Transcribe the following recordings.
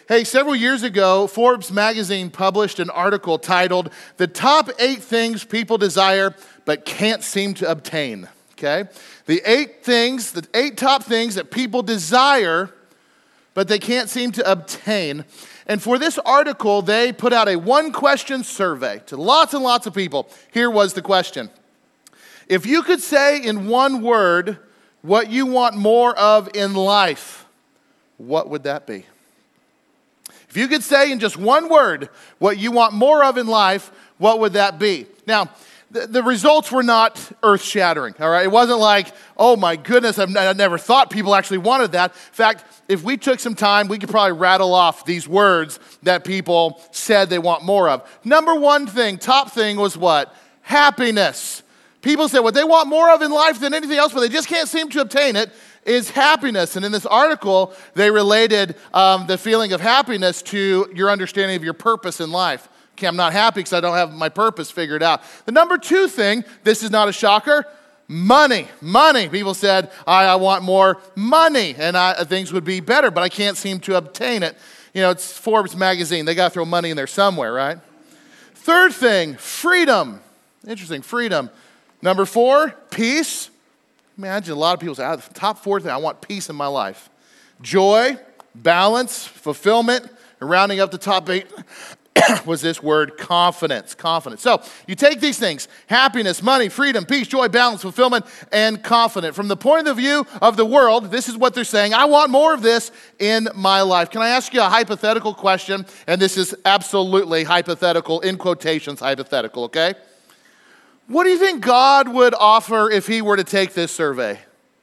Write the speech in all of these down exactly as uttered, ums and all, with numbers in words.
Hey, several years ago, Forbes magazine published an article titled, "The Top Eight Things People Desire But Can't Seem to Obtain." Okay? The eight things, the eight top things that people desire, but they can't seem to obtain. And for this article, they put out a one-question survey to lots and lots of people. Here was the question. If you could say in one word what you want more of in life, what would that be? If you could say in just one word what you want more of in life, what would that be? Now, the, the results were not earth-shattering, all right? It wasn't like, oh my goodness, I've, I never thought people actually wanted that. In fact, if we took some time, we could probably rattle off these words that people said they want more of. Number one thing, top thing was what? Happiness. People said what they want more of in life than anything else, but they just can't seem to obtain it, is happiness. And in this article, they related um, the feeling of happiness to your understanding of your purpose in life. Okay, I'm not happy because I don't have my purpose figured out. The number two thing, this is not a shocker, money. Money. People said, I, I want more money, and I, things would be better, but I can't seem to obtain it. You know, it's Forbes magazine. They got to throw money in there somewhere, right? Third thing, freedom. Interesting, freedom. Number four, peace. Imagine a lot of people say, the top four things, I want peace in my life. Joy, balance, fulfillment, and rounding up the top eight was this word, confidence. Confidence. So you take these things, happiness, money, freedom, peace, joy, balance, fulfillment, and confidence. From the point of view of the world, this is what they're saying. I want more of this in my life. Can I ask you a hypothetical question? And this is absolutely hypothetical, in quotations, hypothetical, okay? What do you think God would offer if he were to take this survey?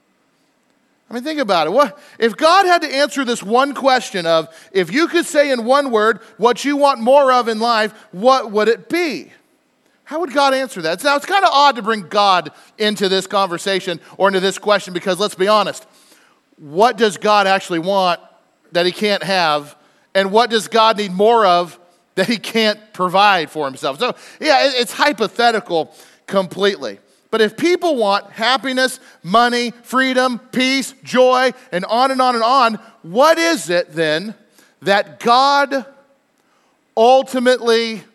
I mean, think about it. What if God had to answer this one question of, if you could say in one word what you want more of in life, what would it be? How would God answer that? Now, it's kind of odd to bring God into this conversation or into this question because, let's be honest, what does God actually want that he can't have? And what does God need more of that he can't provide for himself? So, yeah, it's hypothetical completely. But if people want happiness, money, freedom, peace, joy, and on and on and on, what is it then that God ultimately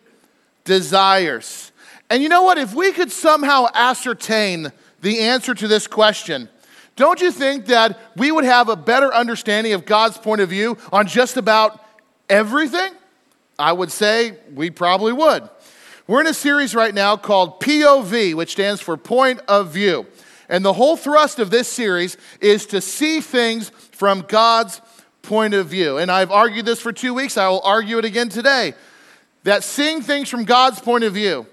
desires? And you know what? If we could somehow ascertain the answer to this question, don't you think that we would have a better understanding of God's point of view on just about everything? I would say we probably would. We're in a series right now called P O V, which stands for Point of View. And the whole thrust of this series is to see things from God's point of view. And I've argued this for two weeks. I will argue it again today. That seeing things from God's point of view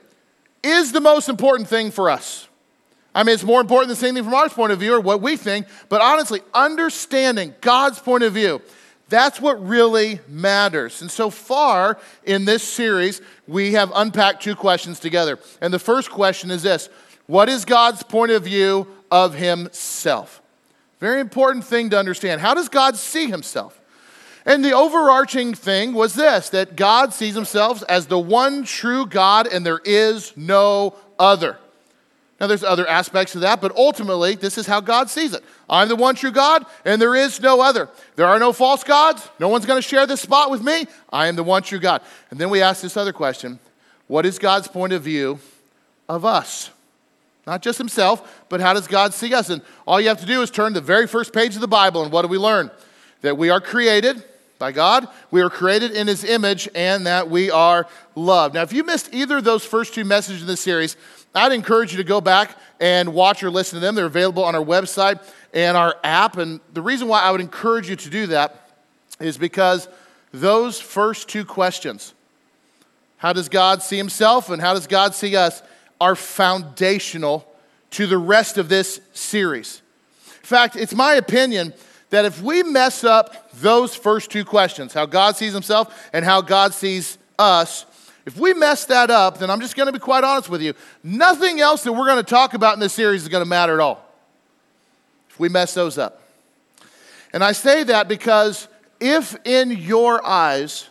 is the most important thing for us. I mean, it's more important than seeing things from our point of view or what we think. But honestly, understanding God's point of view, that's what really matters. And so far in this series, we have unpacked two questions together. And the first question is this: what is God's point of view of himself? Very important thing to understand. How does God see himself? And the overarching thing was this, that God sees himself as the one true God and there is no other. Now, there's other aspects of that, but ultimately, this is how God sees it. I'm the one true God, and there is no other. There are no false gods. No one's going to share this spot with me. I am the one true God. And then we ask this other question: what is God's point of view of us? Not just himself, but how does God see us? And all you have to do is turn to the very first page of the Bible, and what do we learn? That we are created by God, we are created in his image, and that we are loved. Now, if you missed either of those first two messages in this series, I'd encourage you to go back and watch or listen to them. They're available on our website and our app. And the reason why I would encourage you to do that is because those first two questions, how does God see himself and how does God see us, are foundational to the rest of this series. In fact, it's my opinion that if we mess up those first two questions, how God sees himself and how God sees us, if we mess that up, then I'm just going to be quite honest with you. Nothing else that we're going to talk about in this series is going to matter at all if we mess those up. And I say that because if in your eyes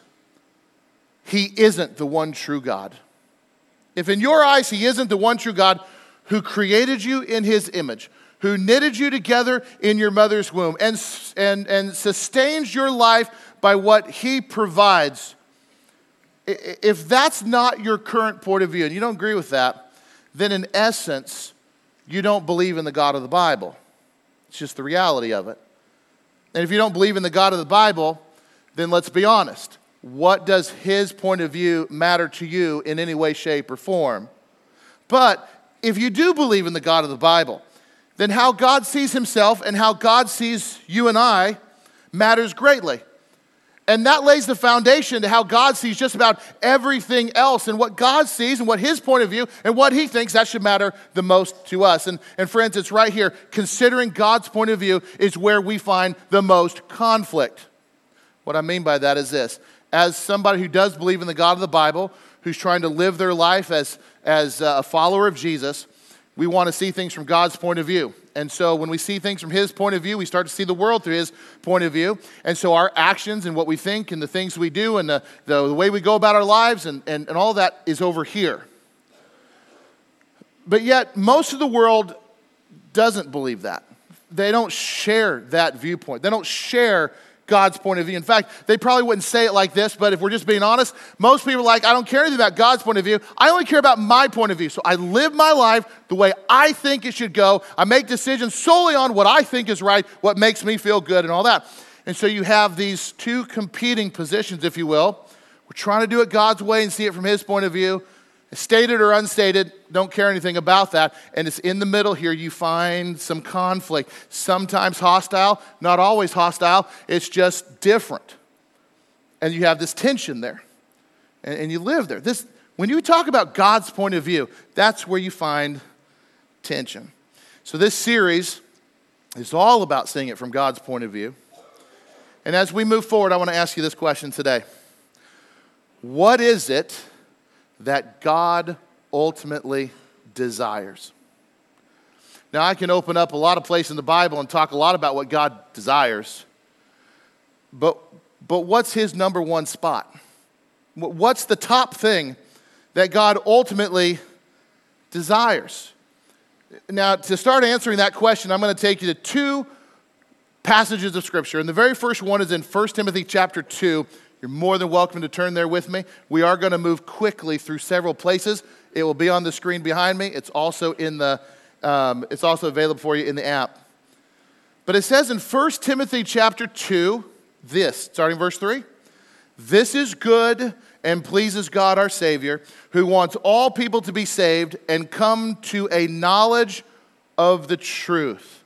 he isn't the one true God, if in your eyes he isn't the one true God who created you in his image, who knitted you together in your mother's womb and, and, and sustains your life by what he provides. If that's not your current point of view, and you don't agree with that, then in essence, you don't believe in the God of the Bible. It's just the reality of it. And if you don't believe in the God of the Bible, then let's be honest. What does his point of view matter to you in any way, shape, or form? But if you do believe in the God of the Bible, then how God sees himself and how God sees you and I matters greatly. And that lays the foundation to how God sees just about everything else. And what God sees and what his point of view and what he thinks, that should matter the most to us. And, and friends, it's right here. Considering God's point of view is where we find the most conflict. What I mean by that is this. As somebody who does believe in the God of the Bible, who's trying to live their life as, as a follower of Jesus, we want to see things from God's point of view. And so when we see things from his point of view, we start to see the world through his point of view. And so our actions and what we think and the things we do and the, the, the way we go about our lives and, and, and all that is over here. But yet, most of the world doesn't believe that. They don't share that viewpoint. They don't share God's point of view. In fact, they probably wouldn't say it like this, but if we're just being honest, most people are like, I don't care anything about God's point of view. I only care about my point of view. So I live my life the way I think it should go. I make decisions solely on what I think is right, what makes me feel good and all that. And so you have these two competing positions, if you will. We're trying to do it God's way and see it from his point of view. Stated or unstated, don't care anything about that. And it's in the middle here you find some conflict. Sometimes hostile, not always hostile. It's just different. And you have this tension there. And, and you live there. This, when you talk about God's point of view, that's where you find tension. So this series is all about seeing it from God's point of view. And as we move forward, I want to ask you this question today. What is it that God ultimately desires? Now, I can open up a lot of places in the Bible and talk a lot about what God desires, but, but what's his number one spot? What's the top thing that God ultimately desires? Now, to start answering that question, I'm going to take you to two passages of Scripture, and the very first one is in First Timothy chapter two. You're more than welcome to turn there with me. We are going to move quickly through several places. It will be on the screen behind me. It's also in the. Um, it's also available for you in the app. But it says in First Timothy chapter two, this, starting verse three, this is good and pleases God our Savior, who wants all people to be saved and come to a knowledge of the truth.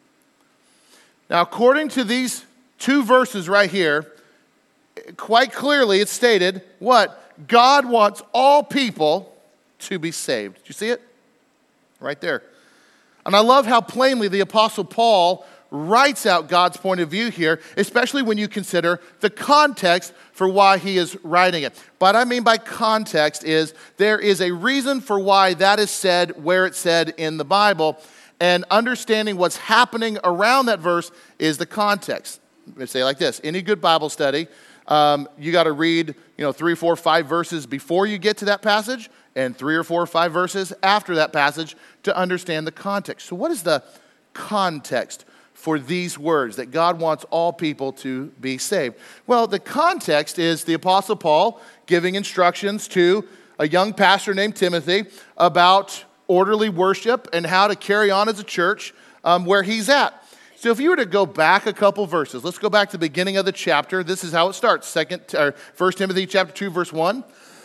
Now, according to these two verses right here, quite clearly it's stated what? God wants all people to be saved. Did you see it? Right there. And I love how plainly the Apostle Paul writes out God's point of view here, especially when you consider the context for why he is writing it. What I mean by context is there is a reason for why that is said where it's said in the Bible, and understanding what's happening around that verse is the context. Let me say it like this. Any good Bible study, Um, you got to read, you know, three, four, five verses before you get to that passage and three or four or five verses after that passage to understand the context. So what is the context for these words that God wants all people to be saved? Well, the context is the Apostle Paul giving instructions to a young pastor named Timothy about orderly worship and how to carry on as a church um, where he's at. So if you were to go back a couple verses, let's go back to the beginning of the chapter. This is how it starts. Second, or First Timothy chapter two, verse one.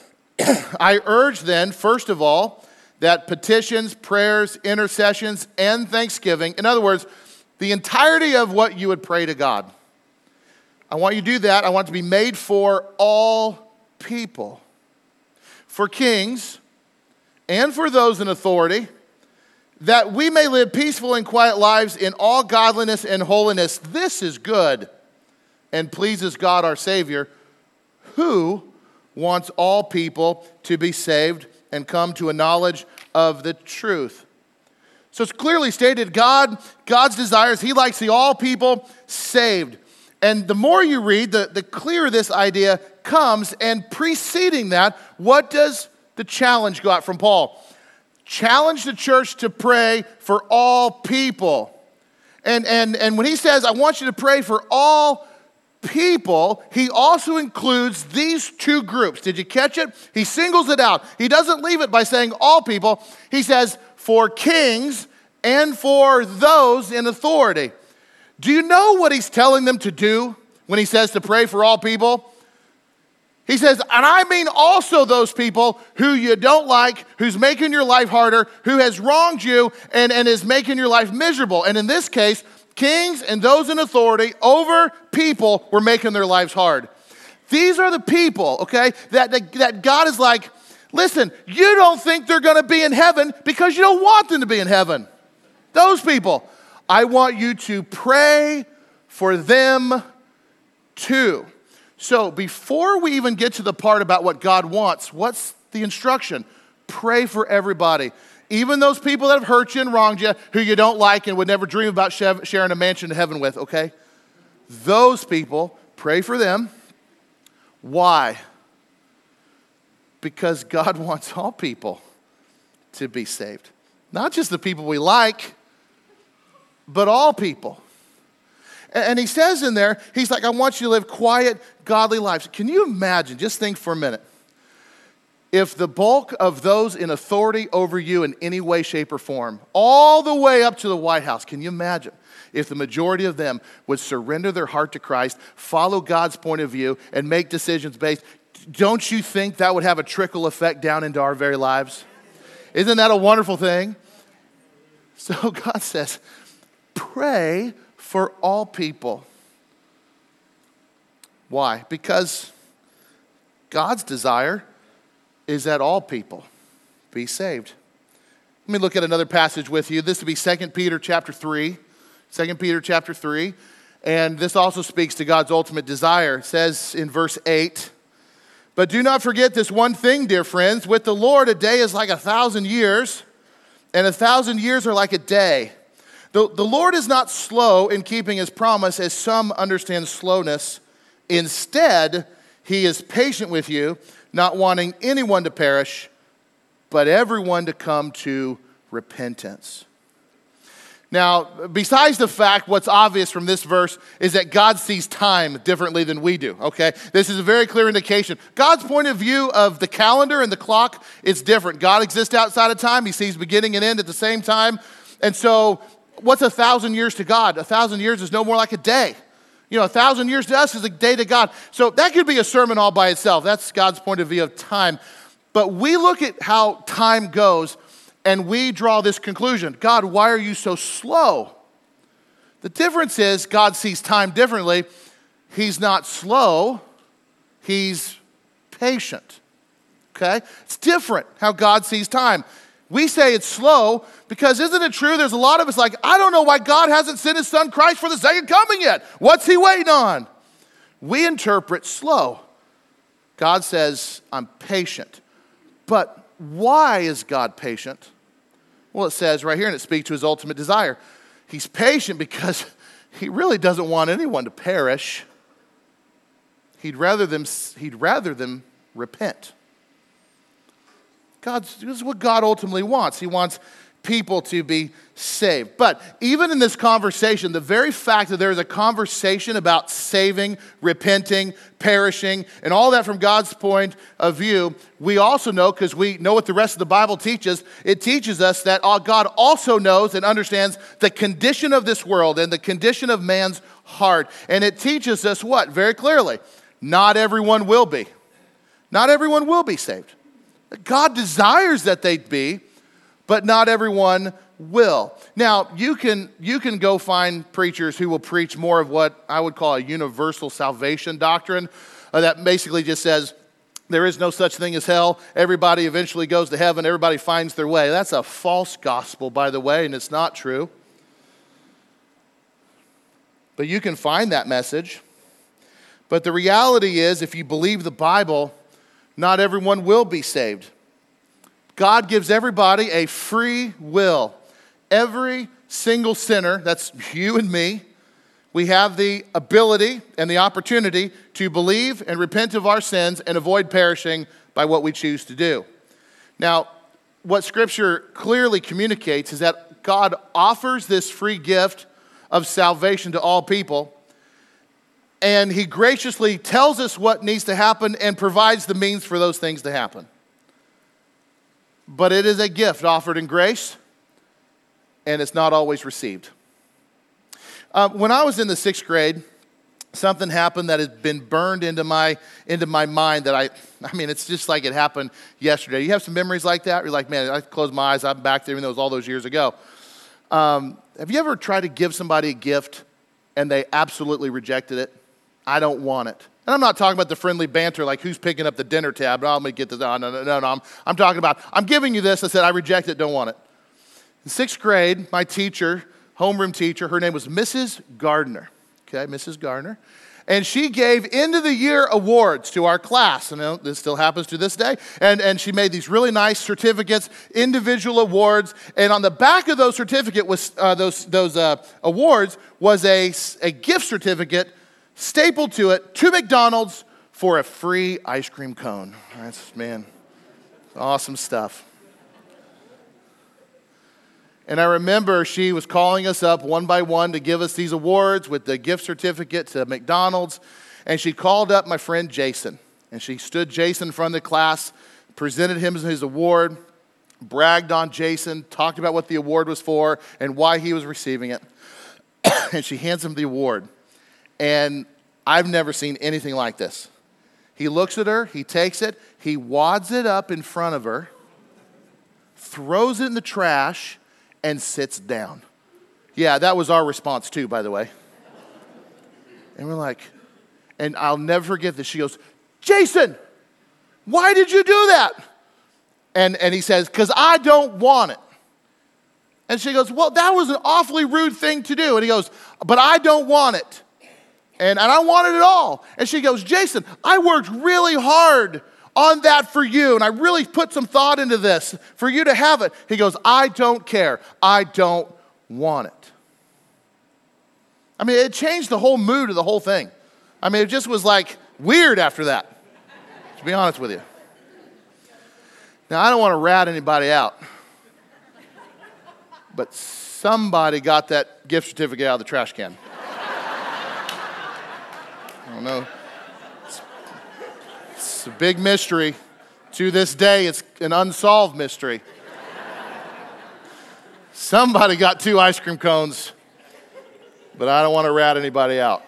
I urge then, first of all, that petitions, prayers, intercessions, and thanksgiving, in other words, the entirety of what you would pray to God. I want you to do that. I want it to be made for all people, for kings, and for those in authority, that we may live peaceful and quiet lives in all godliness and holiness. This is good and pleases God our Savior, who wants all people to be saved and come to a knowledge of the truth. So it's clearly stated, God, God's desires, he likes the all people saved. And the more you read, the, the clearer this idea comes. And preceding that, what does the challenge go out from Paul? Challenge the church to pray for all people. And, and, and when he says, I want you to pray for all people, he also includes these two groups. Did you catch it? He singles it out. He doesn't leave it by saying all people. He says, for kings and for those in authority. Do you know what he's telling them to do when he says to pray for all people? He says, and I mean also those people who you don't like, who's making your life harder, who has wronged you and, and is making your life miserable. And in this case, kings and those in authority over people were making their lives hard. These are the people, okay, that, that, that God is like, listen, you don't think they're going to be in heaven because you don't want them to be in heaven. Those people, I want you to pray for them too. So before we even get to the part about what God wants, what's the instruction? Pray for everybody. Even those people that have hurt you and wronged you, who you don't like and would never dream about sharing a mansion in heaven with, okay? Those people, pray for them. Why? Because God wants all people to be saved. Not just the people we like, but all people. And he says in there, he's like, I want you to live quiet, godly lives. Can you imagine, just think for a minute, if the bulk of those in authority over you in any way, shape, or form, all the way up to the White House, can you imagine if the majority of them would surrender their heart to Christ, follow God's point of view, and make decisions based? Don't you think that would have a trickle effect down into our very lives? Isn't that a wonderful thing? So God says, pray for all people. Why? Because God's desire is that all people be saved. Let me look at another passage with you. This would be Second Peter chapter three. Second Peter chapter three. And this also speaks to God's ultimate desire. It says in verse eight, but do not forget this one thing, dear friends. With the Lord, a day is like a thousand years, and a thousand years are like a day. The, the Lord is not slow in keeping his promise, as some understand slowness. Instead, he is patient with you, not wanting anyone to perish, but everyone to come to repentance. Now, besides the fact, what's obvious from this verse is that God sees time differently than we do, okay? This is a very clear indication. God's point of view of the calendar and the clock is different. God exists outside of time. He sees beginning and end at the same time. And so, what's a thousand years to God? A thousand years is no more like a day. You know, a thousand years to us is a day to God. So that could be a sermon all by itself. That's God's point of view of time. But we look at how time goes and we draw this conclusion. God, why are you so slow? The difference is God sees time differently. He's not slow. He's patient. Okay? It's different how God sees time. We say it's slow because isn't it true? There's a lot of us like, I don't know why God hasn't sent his son Christ for the second coming yet. What's he waiting on? We interpret slow. God says, I'm patient. But why is God patient? Well, it says right here, and it speaks to his ultimate desire. He's patient because he really doesn't want anyone to perish. He'd rather them, he'd rather them repent. God's, this is what God ultimately wants. He wants people to be saved. But even in this conversation, the very fact that there is a conversation about saving, repenting, perishing, and all that from God's point of view, we also know, because we know what the rest of the Bible teaches, it teaches us that God also knows and understands the condition of this world and the condition of man's heart. And it teaches us what? Very clearly, not everyone will be. Not everyone will be saved. God desires that they be, but not everyone will. Now, you can, you can go find preachers who will preach more of what I would call a universal salvation doctrine, uh, that basically just says there is no such thing as hell. Everybody eventually goes to heaven. Everybody finds their way. That's a false gospel, by the way, and it's not true. But you can find that message. But the reality is, if you believe the Bible, not everyone will be saved. God gives everybody a free will. Every single sinner, that's you and me, we have the ability and the opportunity to believe and repent of our sins and avoid perishing by what we choose to do. Now, what Scripture clearly communicates is that God offers this free gift of salvation to all people. And he graciously tells us what needs to happen and provides the means for those things to happen. But it is a gift offered in grace, and it's not always received. Uh, when I was in the sixth grade, something happened that has been burned into my into my mind that I, I mean, it's just like it happened yesterday. You have some memories like that? You're like, man, I close my eyes, I'm back there, even though it was all those years ago. Um, have you ever tried to give somebody a gift and they absolutely rejected it? I don't want it. And I'm not talking about the friendly banter like who's picking up the dinner tab. Oh, I'm going to get this. No, no, no, no. no. I'm, I'm talking about, I'm giving you this. I said, I reject it, don't want it. In sixth grade, my teacher, homeroom teacher, her name was Missus Gardner. Okay, Missus Gardner. And she gave end of the year awards to our class. And you know, this still happens to this day. And, and she made these really nice certificates, individual awards. And on the back of those certificate was uh, those, those uh, awards was a, a gift certificate stapled to it to McDonald's for a free ice cream cone. That's, man, awesome stuff. And I remember she was calling us up one by one to give us these awards with the gift certificate to McDonald's. And she called up my friend Jason. And she stood Jason in front of the class, presented him his award, bragged on Jason, talked about what the award was for and why he was receiving it. And she hands him the award. And I've never seen anything like this. He looks at her, he takes it, he wads it up in front of her, throws it in the trash, and sits down. Yeah, that was our response too, by the way. And we're like, and I'll never forget this. She goes, Jason, why did you do that? And, and he says, because I don't want it. And she goes, well, that was an awfully rude thing to do. And he goes, but I don't want it. And, and I want it at all. And she goes, Jason, I worked really hard on that for you. And I really put some thought into this for you to have it. He goes, I don't care. I don't want it. I mean, it changed the whole mood of the whole thing. I mean, it just was like weird after that, to be honest with you. Now, I don't want to rat anybody out, but somebody got that gift certificate out of the trash can. I don't know. It's, it's a big mystery. To this day, it's an unsolved mystery. Somebody got two ice cream cones, but I don't want to rat anybody out.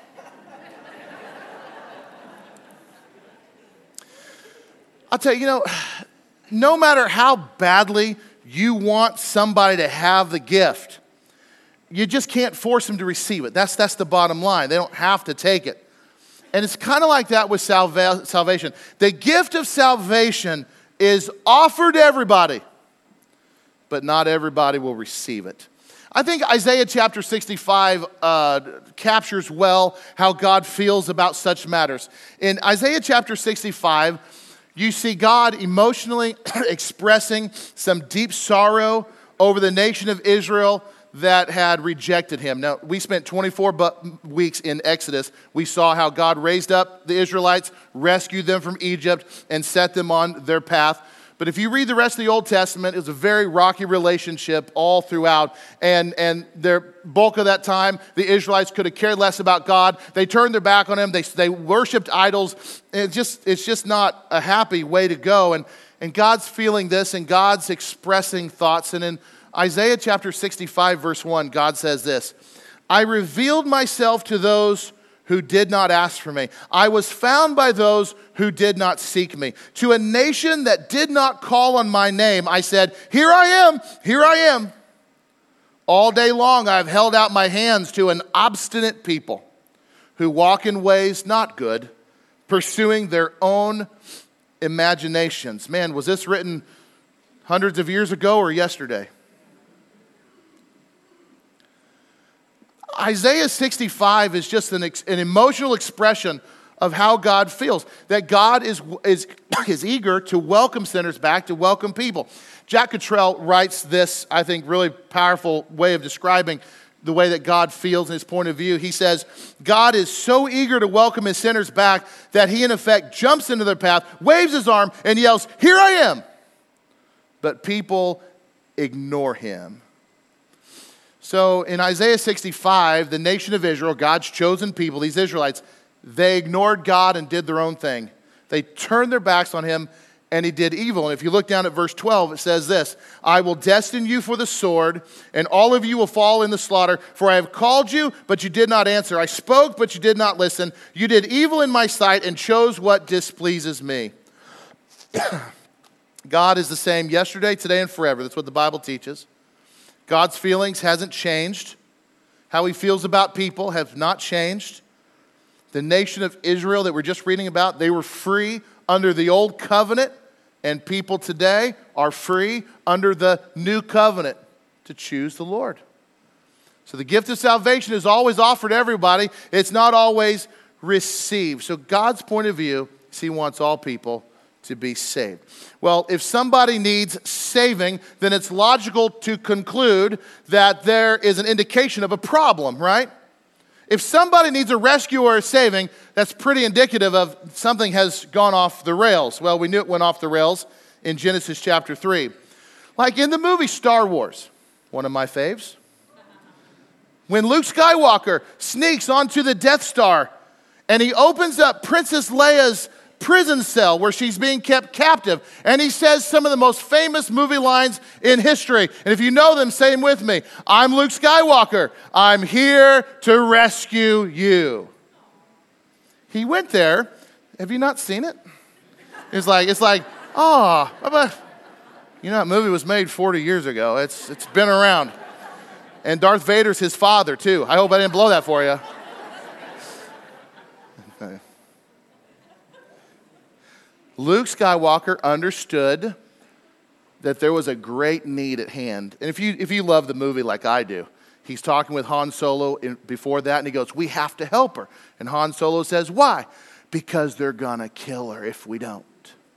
I'll tell you, you know, no matter how badly you want somebody to have the gift, you just can't force them to receive it. That's, that's the bottom line. They don't have to take it. And it's kind of like that with salva- salvation. The gift of salvation is offered to everybody, but not everybody will receive it. I think Isaiah chapter sixty-five uh, captures well how God feels about such matters. In Isaiah chapter sixty-five, you see God emotionally expressing some deep sorrow over the nation of Israel that had rejected him. Now, we spent twenty-four weeks in Exodus. We saw how God raised up the Israelites, rescued them from Egypt, and set them on their path. But if you read the rest of the Old Testament, it was a very rocky relationship all throughout. And, and their bulk of that time, the Israelites could have cared less about God. They turned their back on him. They, they worshiped idols. It's just, it's just not a happy way to go. And, and God's feeling this, and God's expressing thoughts. And in Isaiah chapter sixty-five, verse one, God says this, I revealed myself to those who did not ask for me. I was found by those who did not seek me. To a nation that did not call on my name, I said, here I am, here I am. All day long I have held out my hands to an obstinate people who walk in ways not good, pursuing their own imaginations. Man, was this written hundreds of years ago or yesterday? Isaiah sixty-five is just an, ex, an emotional expression of how God feels, that God is, is, is eager to welcome sinners back, to welcome people. Jack Cottrell writes this, I think, really powerful way of describing the way that God feels in his point of view. He says, God is so eager to welcome his sinners back that he, in effect, jumps into their path, waves his arm, and yells, here I am. But people ignore him. So in Isaiah sixty-five, the nation of Israel, God's chosen people, these Israelites, they ignored God and did their own thing. They turned their backs on him, and he did evil. And if you look down at verse twelve, it says this, I will destine you for the sword, and all of you will fall in the slaughter. For I have called you, but you did not answer. I spoke, but you did not listen. You did evil in my sight and chose what displeases me. God is the same yesterday, today, and forever. That's what the Bible teaches. God's feelings hasn't changed. How he feels about people have not changed. The nation of Israel that we're just reading about, they were free under the old covenant, and people today are free under the new covenant to choose the Lord. So the gift of salvation is always offered to everybody. It's not always received. So God's point of view is he wants all people to be saved. Well, if somebody needs saving, then it's logical to conclude that there is an indication of a problem, right? If somebody needs a rescue or a saving, that's pretty indicative of something has gone off the rails. Well, we knew it went off the rails in Genesis chapter three. Like in the movie Star Wars, one of my faves. When Luke Skywalker sneaks onto the Death Star and he opens up Princess Leia's prison cell where she's being kept captive, and he says some of the most famous movie lines in history. And if you know them, say them with me. I'm Luke Skywalker. I'm here to rescue you. He went there. Have you not seen it? It's like, it's like, oh, you know, that movie was made forty years ago. It's it's been around. And Darth Vader's his father, too. I hope I didn't blow that for you. Luke Skywalker understood that there was a great need at hand. And if you if you love the movie like I do, he's talking with Han Solo in, before that, and he goes, we have to help her. And Han Solo says, why? Because they're going to kill her if we don't.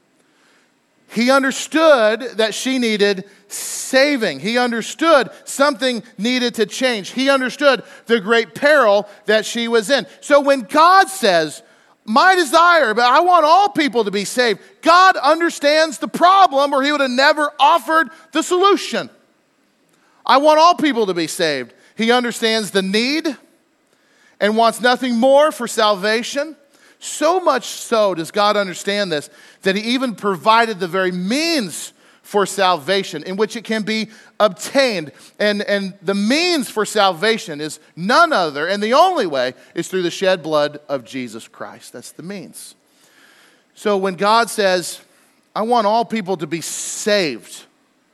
He understood that she needed saving. He understood something needed to change. He understood the great peril that she was in. So when God says, my desire, but I want all people to be saved, God understands the problem or he would have never offered the solution. I want all people to be saved. He understands the need and wants nothing more for salvation. So much so does God understand this that he even provided the very means for salvation in which it can be obtained. And, and the means for salvation is none other, and the only way is through the shed blood of Jesus Christ. That's the means. So when God says, I want all people to be saved,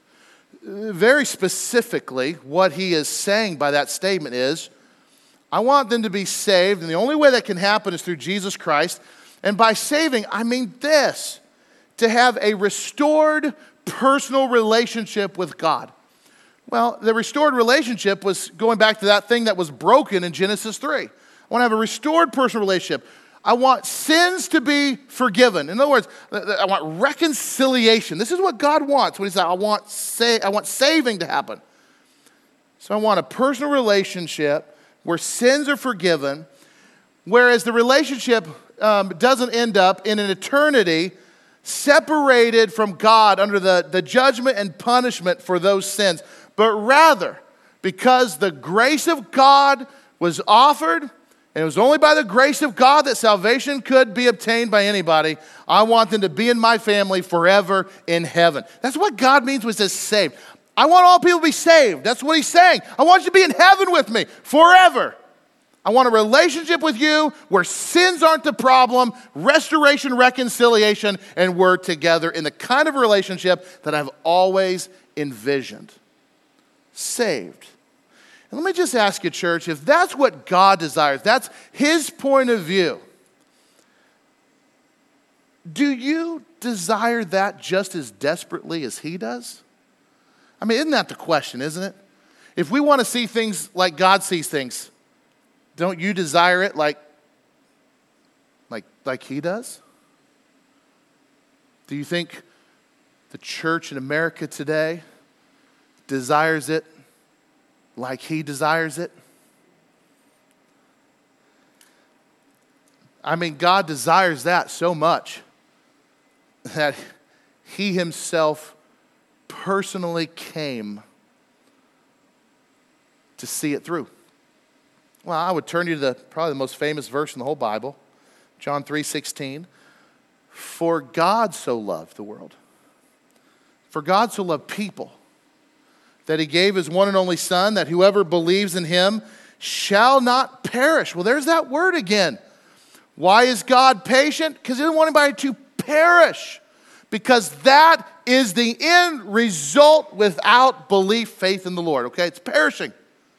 very specifically what he is saying by that statement is, I want them to be saved, and the only way that can happen is through Jesus Christ. And by saving, I mean this, to have a restored personal relationship with God. Well, the restored relationship was going back to that thing that was broken in Genesis three. I want to have a restored personal relationship. I want sins to be forgiven. In other words, I want reconciliation. This is what God wants when he says, I want, sa- I want saving to happen. So I want a personal relationship where sins are forgiven, whereas the relationship um, doesn't end up in an eternity separated from God under the, the judgment and punishment for those sins, but rather because the grace of God was offered, and it was only by the grace of God that salvation could be obtained by anybody, I want them to be in my family forever in heaven. That's what God means when he says saved. I want all people to be saved. That's what he's saying. I want you to be in heaven with me forever. I want a relationship with you where sins aren't the problem, restoration, reconciliation, and we're together in the kind of relationship that I've always envisioned. Saved. And let me just ask you, church, if that's what God desires, that's his point of view, do you desire that just as desperately as he does? I mean, isn't that the question, isn't it? If we want to see things like God sees things, don't you desire it like, like, like he does? Do you think the church in America today desires it like he desires it? I mean, God desires that so much that he himself personally came to see it through? Well, I would turn you to the, probably the most famous verse in the whole Bible, John three sixteen. For God so loved the world. For God so loved people that he gave his one and only Son, that whoever believes in him shall not perish. Well, there's that word again. Why is God patient? Because he doesn't want anybody to perish. Because that is the end result without belief, faith in the Lord. Okay, it's perishing.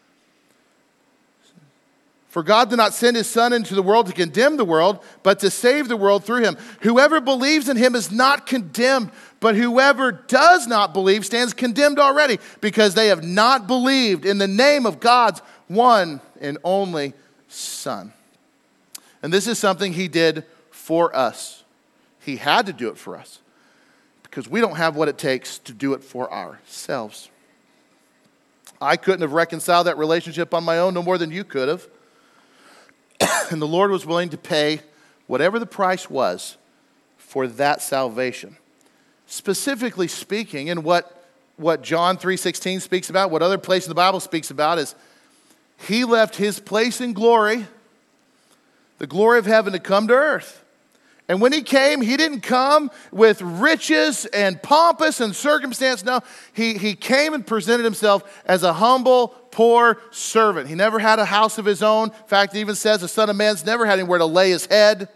For God did not send his Son into the world to condemn the world, but to save the world through him. Whoever believes in him is not condemned, but whoever does not believe stands condemned already, because they have not believed in the name of God's one and only Son. And this is something he did for us. He had to do it for us, because we don't have what it takes to do it for ourselves. I couldn't have reconciled that relationship on my own no more than you could have. And the Lord was willing to pay whatever the price was for that salvation. Specifically speaking, and what, what John three sixteen speaks about, what other place in the Bible speaks about, is he left his place in glory, the glory of heaven, to come to earth. And when he came, he didn't come with riches and pompous and circumstance. No, he, he came and presented himself as a humble, poor servant. He never had a house of his own. In fact, it even says the Son of Man's never had anywhere to lay his head.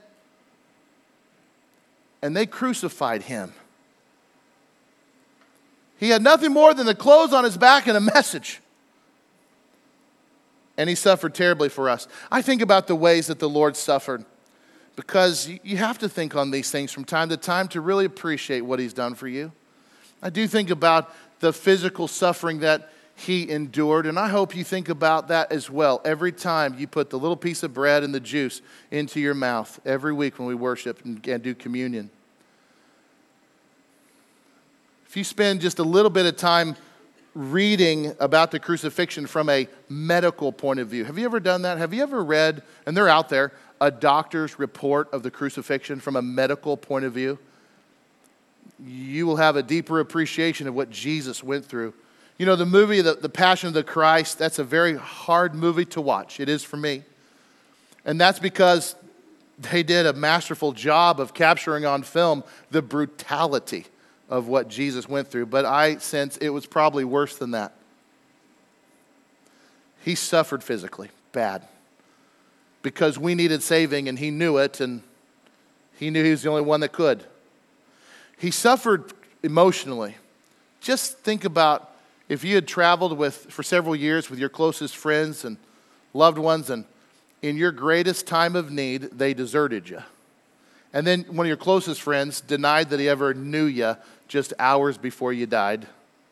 And they crucified him. He had nothing more than the clothes on his back and a message. And he suffered terribly for us. I think about the ways that the Lord suffered, because you have to think on these things from time to time to really appreciate what he's done for you. I do think about the physical suffering that he endured, and I hope you think about that as well every time you put the little piece of bread and the juice into your mouth every week when we worship and do communion. If you spend just a little bit of time reading about the crucifixion from a medical point of view. Have you ever done that? Have you ever read, and they're out there, a doctor's report of the crucifixion from a medical point of view? You will have a deeper appreciation of what Jesus went through. You know, the movie, The, the Passion of the Christ, that's a very hard movie to watch. It is for me. And that's because they did a masterful job of capturing on film the brutality of what Jesus went through. But I sense it was probably worse than that. He suffered physically, bad, because we needed saving, and he knew it, and he knew he was the only one that could. He suffered emotionally. Just think about if you had traveled with for several years with your closest friends and loved ones, and in your greatest time of need, they deserted you. And then one of your closest friends denied that he ever knew you just hours before you died.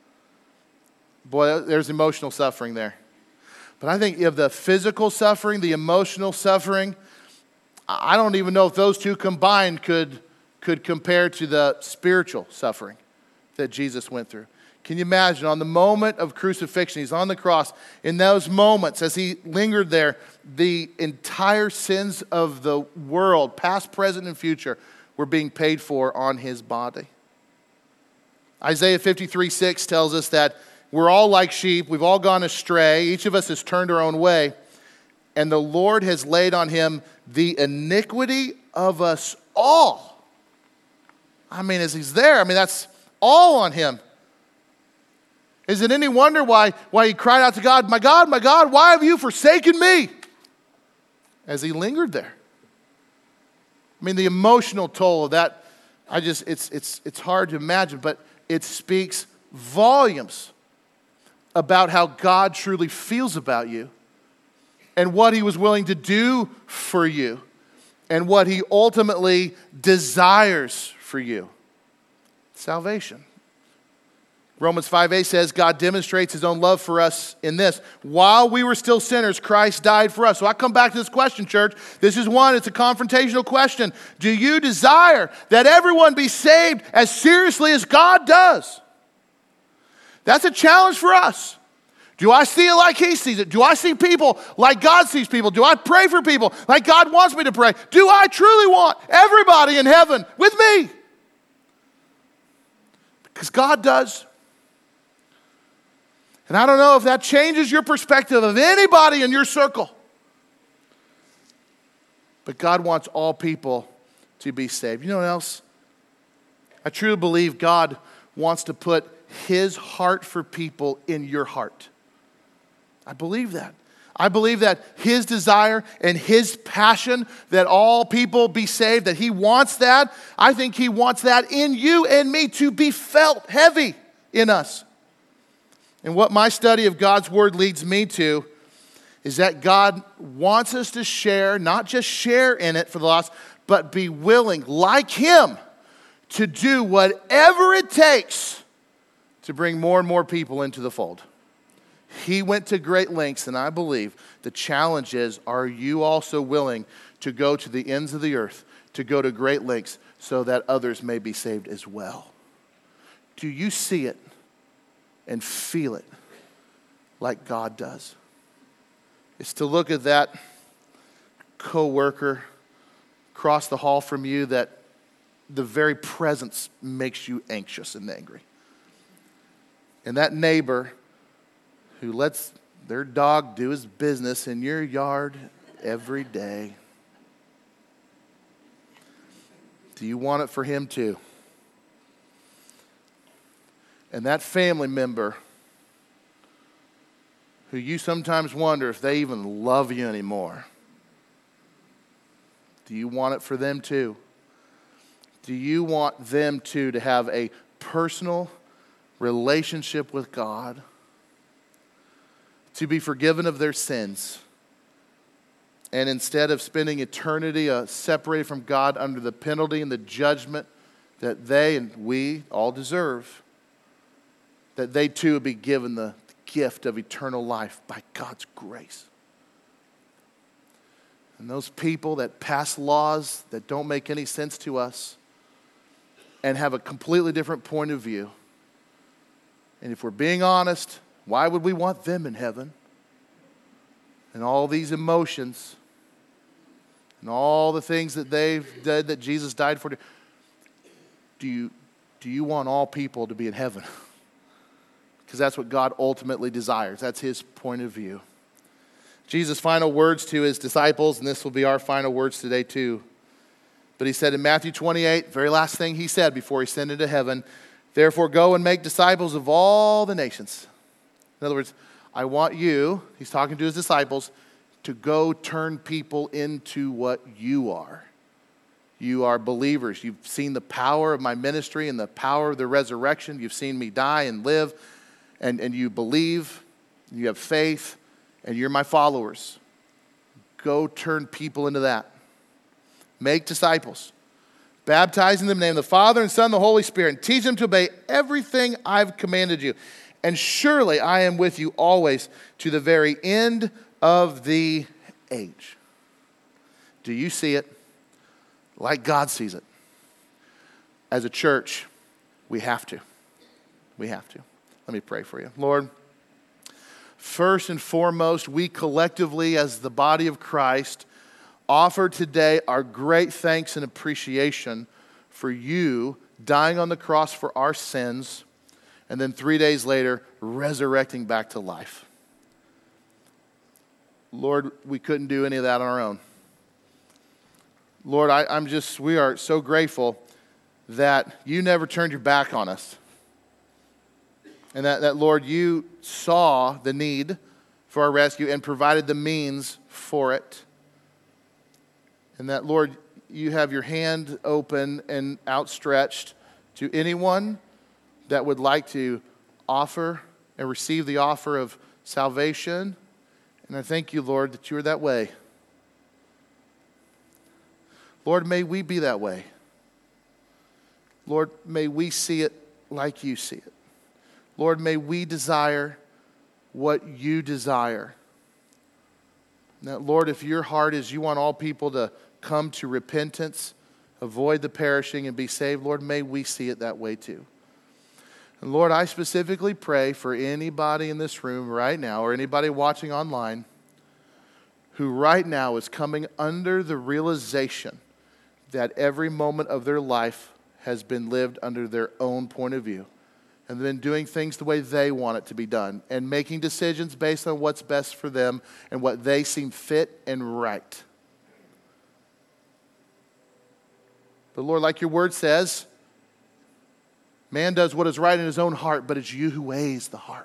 Boy, there's emotional suffering there. But I think of the physical suffering, the emotional suffering, I don't even know if those two combined could, could compare to the spiritual suffering that Jesus went through. Can you imagine on the moment of crucifixion, he's on the cross, in those moments as he lingered there, the entire sins of the world, past, present, and future, were being paid for on his body. Isaiah fifty-three six tells us that we're all like sheep, we've all gone astray, each of us has turned our own way, and the Lord has laid on him the iniquity of us all. I mean, as he's there, I mean, that's all on him. Is it any wonder why, why he cried out to God, "My God, my God, why have you forsaken me?" As he lingered there. I mean, the emotional toll of that, I just, it's, it's, it's hard to imagine, but it speaks volumes about how God truly feels about you and what he was willing to do for you and what he ultimately desires for you. Salvation. Romans five eight says, God demonstrates his own love for us in this. While we were still sinners, Christ died for us. So I come back to this question, church. This is one, it's a confrontational question. Do you desire that everyone be saved as seriously as God does? That's a challenge for us. Do I see it like he sees it? Do I see people like God sees people? Do I pray for people like God wants me to pray? Do I truly want everybody in heaven with me? Because God does. And I don't know if that changes your perspective of anybody in your circle. But God wants all people to be saved. You know what else? I truly believe God wants to put His heart for people in your heart. I believe that. I believe that His desire and His passion that all people be saved, that He wants that. I think He wants that in you and me to be felt heavy in us. And what my study of God's Word leads me to is that God wants us to share, not just share in it for the lost, but be willing, like Him, to do whatever it takes to bring more and more people into the fold. He went to great lengths, and I believe the challenge is, are you also willing to go to the ends of the earth, to go to great lengths so that others may be saved as well? Do you see it and feel it like God does? It's to look at that coworker across the hall from you that the very presence makes you anxious and angry. And that neighbor who lets their dog do his business in your yard every day. Do you want it for him too? And that family member who you sometimes wonder if they even love you anymore. Do you want it for them too? Do you want them too to have a personal relationship with God? To be forgiven of their sins. And instead of spending eternity uh, separated from God under the penalty and the judgment that they and we all deserve, that they too would be given the gift of eternal life by God's grace. And those people that pass laws that don't make any sense to us and have a completely different point of view. And if we're being honest, why would we want them in heaven? And all these emotions and all the things that they've done that Jesus died for. Do you, do you want all people to be in heaven? Because that's what God ultimately desires. That's His point of view. Jesus' final words to His disciples, and this will be our final words today too. But He said in Matthew twenty-eight, very last thing He said before He ascended to heaven, therefore go and make disciples of all the nations. In other words, I want you, He's talking to His disciples, to go turn people into what you are. You are believers. You've seen the power of my ministry and the power of the resurrection. You've seen me die and live, and, and you believe, you have faith, and you're my followers. Go turn people into that. Make disciples. Baptizing them in the name of the Father and Son and the Holy Spirit, and teach them to obey everything I've commanded you. And surely I am with you always to the very end of the age. Do you see it like God sees it? As a church, we have to. We have to. Let me pray for you. Lord, first and foremost, we collectively as the body of Christ offer today our great thanks and appreciation for you dying on the cross for our sins, and then three days later, resurrecting back to life. Lord, we couldn't do any of that on our own. Lord, I, I'm just, we are so grateful that you never turned your back on us. And that, that, Lord, you saw the need for our rescue and provided the means for it. And that, Lord, you have your hand open and outstretched to anyone that would like to offer and receive the offer of salvation. And I thank you, Lord, that you are that way. Lord, may we be that way. Lord, may we see it like you see it. Lord, may we desire what you desire. Now, Lord, if your heart is you want all people to come to repentance, avoid the perishing, and be saved, Lord, may we see it that way too. And Lord, I specifically pray for anybody in this room right now or anybody watching online who right now is coming under the realization that every moment of their life has been lived under their own point of view. and then doing things the way they want it to be done, and making decisions based on what's best for them and what they seem fit and right. But Lord, like your word says, man does what is right in his own heart, but it's you who weighs the heart.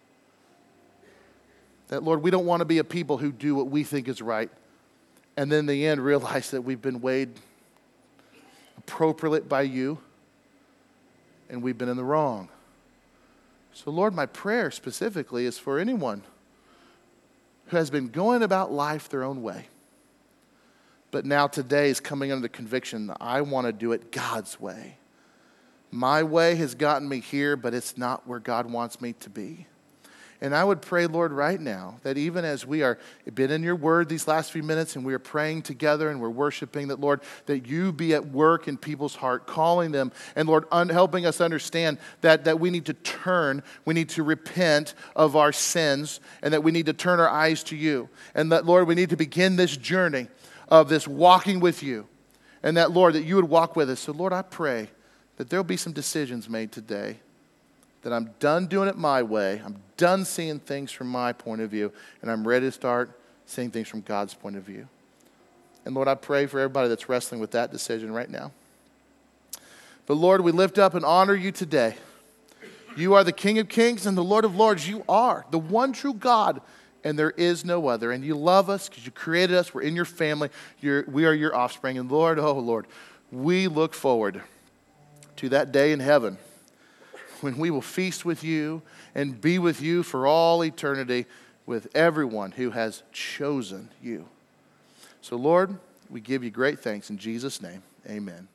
That, Lord, we don't want to be a people who do what we think is right, and then in the end realize that we've been weighed appropriately by you, and we've been in the wrong. So, Lord, my prayer specifically is for anyone who has been going about life their own way, but now today is coming under the conviction that I want to do it God's way. My way has gotten me here, but it's not where God wants me to be. And I would pray, Lord, right now, that even as we are been in your word these last few minutes and we are praying together and we're worshiping, that, Lord, that you be at work in people's heart, calling them, and, Lord, un- helping us understand that, that we need to turn, we need to repent of our sins, and that we need to turn our eyes to you. And that, Lord, we need to begin this journey of this walking with you. And that, Lord, that you would walk with us. So, Lord, I pray that there will be some decisions made today, that I'm done doing it my way, I'm done seeing things from my point of view, and I'm ready to start seeing things from God's point of view. And Lord, I pray for everybody that's wrestling with that decision right now. But Lord, we lift up and honor you today. You are the King of Kings and the Lord of Lords. You are the one true God, and there is no other. And you love us because you created us. We're in your family. You're, we are your offspring. And Lord, oh Lord, we look forward to that day in heaven when we will feast with you and be with you for all eternity with everyone who has chosen you. So, Lord, we give you great thanks in Jesus' name. Amen.